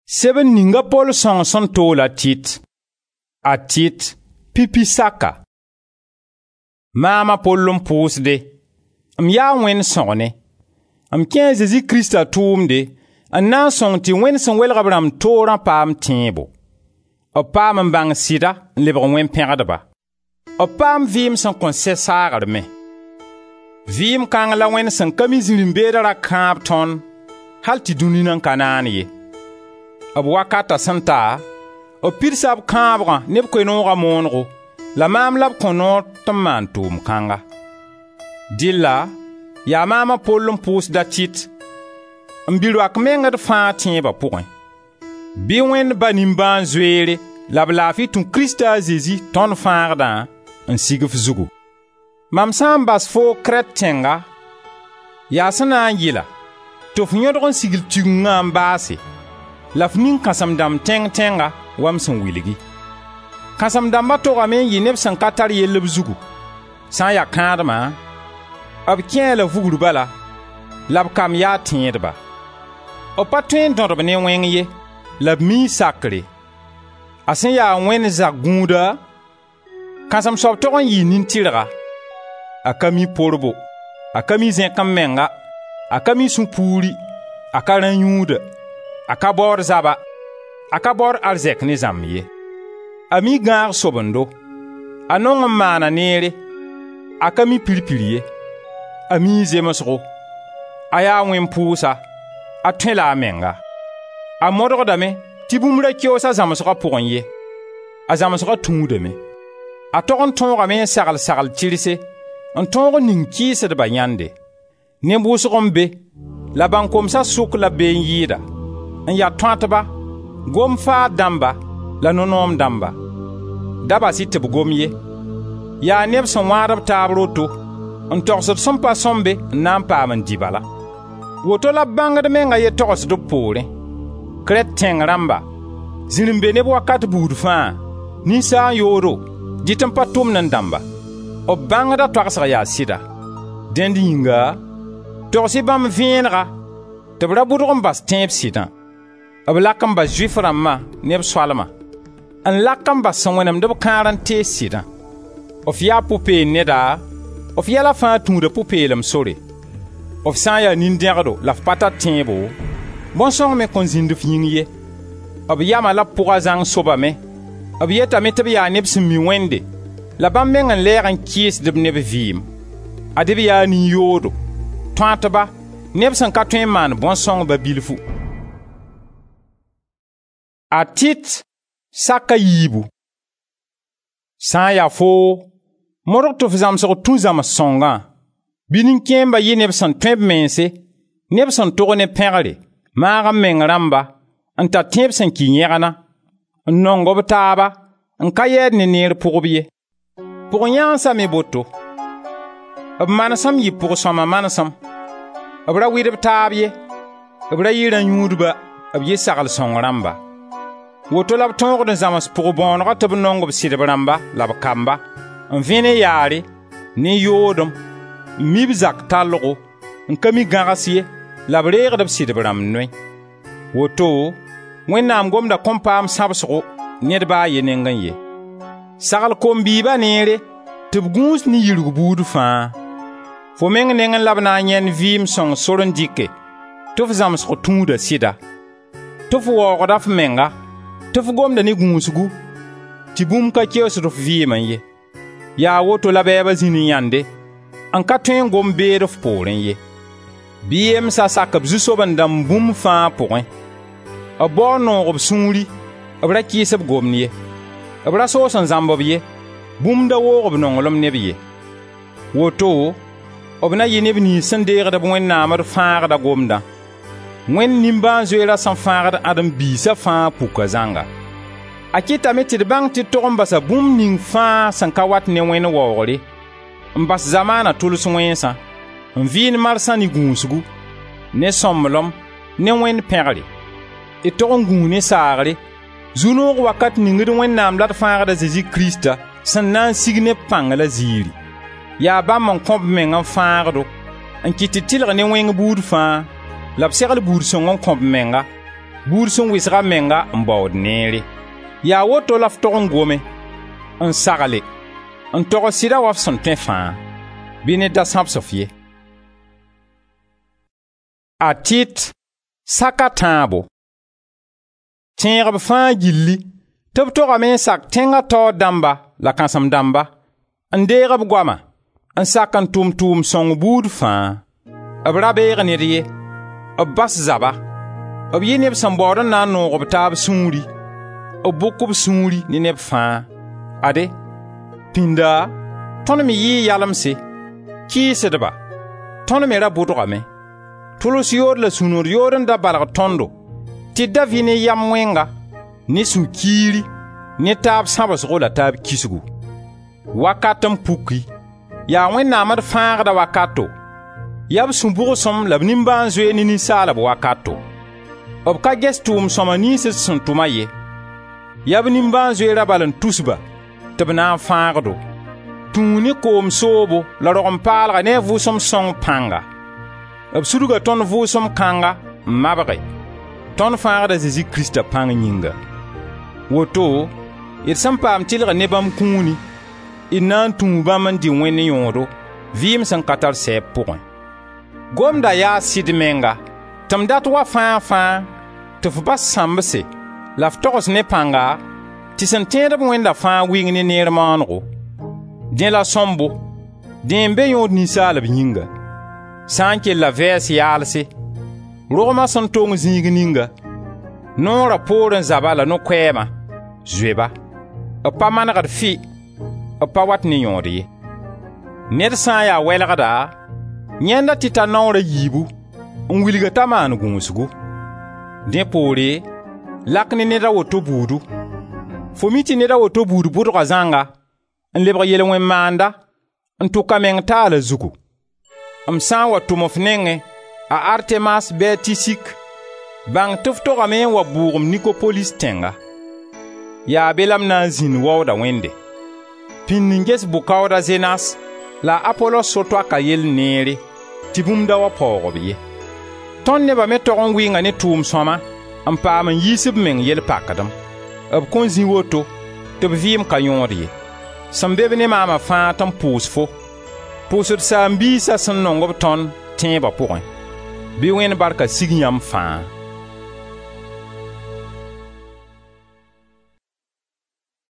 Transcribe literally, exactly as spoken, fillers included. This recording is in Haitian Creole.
Seben ninga Paul song son tola tit. A tit, pipi saka. Mama Paul pousde. Am ya wen sonne. Am kien Jésus Christ a toumde. An nan song ti wen son wel rabram toran pam timbo. O pam bang sida, lebre wen perdeba. O pam vim son konsesar me. Vim kang la wen son kamizilimbe ra kamp ton. Halti duninan kanani ye. Ab wakata santa, o pirsab kambra neb kwenora monro, la mam lab konor taman tum kanga. Dilla, ya mama polum pous da tit, mbilu ak menga de fan tienba pouen. Biwen banimban zwere, lab lafi tun Christa Zezi ton fardan, en sigif zugu. Mam sambas fo kret tenga, ya sana angila, tof nyodron sigil tugunga mbase. Lafnin kasam dam teng tenga wamson wiligi. Kasam dam batoga men yineb san katar yeleb zugu. San ya kandma. Ab kien la vuguru bala. Lab kam ya tiendba. O patwen don ne wen ye. Lab mi sakre. Asen ya wen za gunda. Kasam sob togon yinin tilra. Akami porbo. Akami zen kamenga. Akami sumpuri. Akaran yuda. Akabor zaba, akabor arzek ne zamye. Ami gar sobendo, anong mana nere, akami pilipiliye, ami zemasro, aya wen pousa, atwen la amenga. Amodro dame, tibumre kyo sa zamasra pournye, a zamasra tungdeme. A toron tonga men sagal sagal tirise, an tonga ninki se de banyande. Nembusrombe, la bankom sa souk la ben yida. En ya twantba, gom fa damba, la nonom damba. Daba si teb gom ye. Ya neb son warab tabroto, en torsot son pa sombe, nan pa man dibala. Woto la banga de menga ye tors do pore. Kret teng ramba. Zilimbe nebo wakat boud fan. Ni sa yoro, ditem pa tom nan damba. O banga da twarsra ya sida. Dendi yinga, torsi bam vienra, tebra boudron bas temp sidan. Ab lakam ba juif ramma neb swalma. An lakam ba sanwenam deb karan te sida. Of ya poupe neda, of ya la fan tunda poupe lam sore. Of san ya ninderdo la pata tembo. Bon song me konzinde finye. Ab ya ma la pour azang soba me. Ab yeta me tebe ya neb simi wende. La bam men an leer an kies deb neb vim. Adeb ya ni yodo. Twantaba neb san katwen man bon song ba bilfu. A tit, saka yibu. San ya fo, morok to fizam so tu zam songa. Binin kemba ye neb san tweb mense, neb san togo ne pengale, mara meng ramba, anta teb san kinyerana, nongo betaba, an kayed ne ner pourbiye. Pour nyansa me boto. Ab manasam yi pour soma manasam. Abra wide betabye, abra yiran yudba, ab ye sagal song ramba. Woto lab tongo de zamas pour bon ratab nongo bsideb ramba lab kamba en vene yare ne yodom mibzak talgo en kami garasiye lab reer de bsideb ram noy woto wennam gomda kompam sabsgo nedba yenengan ye sagal kombi ba nere tib guns ni yirgu budu fa fo meng nengan lab na nyen vim song soron dikke tof zams ko tunda sida tof wo godaf menga Tuf gomda ni gunsugu, ti bum ka kios ruf vieman ye. Ya woto la beba zini yande, an ka tuen gom beerf poren ye. Biem sa sakab zusoban dam bum fa poren. A borno ob sungri, abra kiesab gomni ye. Abra sosan zambob ye, bum da wo ob nongolom nebi ye. Woto, obna ye nebi ni sendere da bwen namar faar da gomda. Wen nimban zoela san faagd adam bisa fa puka zanga. Akita me tɩd bãng tɩ tog n basa bũmb ning fãa sẽn ka wat ne wẽn waoogre n bas zamaana tʋls wẽnsã n vɩɩn marsã ne gũusgu ne sõmblem ne wẽnd pẽgre y tog n gũu ne saagre zu-noog wakat ningd wẽnnaam la d fãagda Zezi Krista sẽn na n sig ne pãng la ziiri yaa bãmb n kõb meng n fãagdo n kɩt tɩ tɩlg ne wẽng buud fãa la b segl buud sõng n kõb menga buur sẽn wɩsga menga n baood neere. Yaa woto la f tog n gome n sagale n togs sɩda wa f sẽn tõe fãa bɩ ne da sãbsf ye. A Tit saka tãabo. Tẽegb fãa gilli tɩ b togame n sak tẽngã taoor dãmba la kãsem dãmba n deeg b goama n sak n tʋʋm tʋʋm sõng buud fãa. B ra beeg ned ye, b bas zaba, b yɩ neb sẽn baood n na n noog b taab sũuri, b bʋk b sũuri ne neb fãa. Ade, pĩnda, tõnd me yɩɩ yalemse, kɩɩsdba, tõnd me ra bʋdgame. Tʋls yood la sũnod yood n da balg tõndo, tɩ da vɩ ne yam wẽnga, ne sũ-kiiri, ne taab sãbsgo la taab kisgu. Wakat n puki, yaa Wẽnnaam d fãagda wakato, yaa b sũ-bʋgsem la b nimbãan-zoe ne ninsaalb wakato. B ka ges tʋʋm sõma nins d sẽn tʋma ye, yaa b nimbãan-zoe ra bal n tusba tɩ b na n fãagdo, tũu ne koom soobo la rog n paalga ne a vʋʋsem sõng pãnga. B sudga tõnd vʋʋsem kãnga n mabge, tõnd fãagda Zezi Krista pãng yĩnga. Woto, d sẽn paam tɩlg ne bãmb kũuni, d na n tũu bãmb n dɩ Wẽnd yõodo, vɩɩm sẽn ka tar sɛɛb pʋgẽ. Gomda yaa sɩd menga, tɩ m dat wa fãa fãa tɩ f bas sãmbse la f togs ne pãnga tɩ sẽn tẽed-b Wẽnda fãa wɩng ne neer maanego. Dẽ la sõmbo, dẽ n be yõod ninsaalb yĩnga. Sã n kell la vɛɛs yaalse, rogmã sẽn tong zĩig ninga, noorã poor n zaba la no-koɛɛmã, zoeba. B pa manegd fɩ, b pa wat ne yõod ye. Ned sã n yaa wɛlgda, yẽnda tɩ t'a naoorã yiibu n wilga t'a maan gũusgu. Dẽ poore, lak ne ned a woto buudu. Fo mi tɩ ned a woto buud bʋdga zãnga n lebg yel-wẽn-maanda n tʋka meng taala zugu. M sã n wa tʋm f nengẽ a Artemas bɩ a Tisik, bãng tɩ f togame n wa bʋʋgem Nikopolis tẽnga. Yaa be la m na n zĩnd waooda Wẽnde. Pĩnd n ges bʋ-kaooda Zenas la Apolos so-toaka yell neere tɩ bũmb da wa paoogb ye. Tõnd nebã me tog n wɩnga ne tʋʋm sõma n paam n yiis b meng yel-pakdem. B kõn zĩ woto tɩ b vɩɩm ka yõod ye. Sẽn be b ne maamã fãa tɩ n pʋʋs fo, pʋʋsd saam-biisã sẽn nong b tõnd tẽebã pʋgẽ. Bɩ Wẽnd barka sig yãmb fãa.